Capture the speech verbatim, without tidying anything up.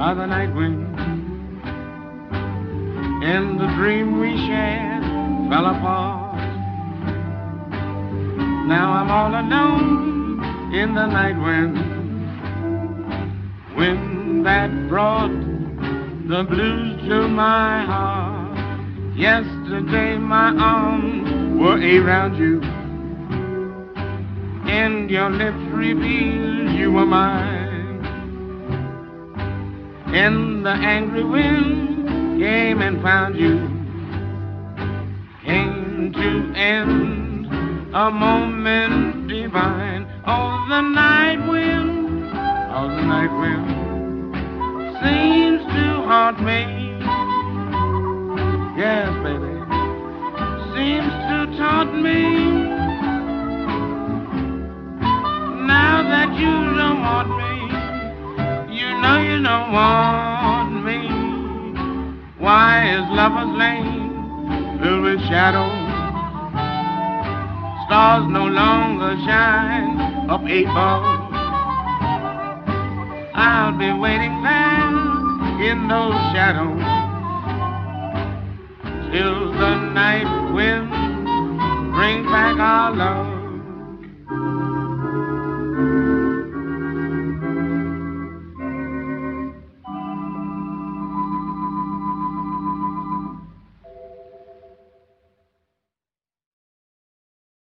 of the night wind. And the dream we shared fell apart. Now I'm all alone in the night wind. Wind that brought the blues to my heart. Yesterday my arms were around you, and your lips revealed you were mine. And the angry wind came and found you, came to end a moment divine. Oh, the night wind, oh, the night wind seems to haunt me. Yes, baby, seems to taunt me. Now that you don't want me, you know you don't want me. Why is Lover's Lane filled with shadows? Stars no longer shine up eight balls. I'll be waiting there in those shadows till the night wind brings back our love.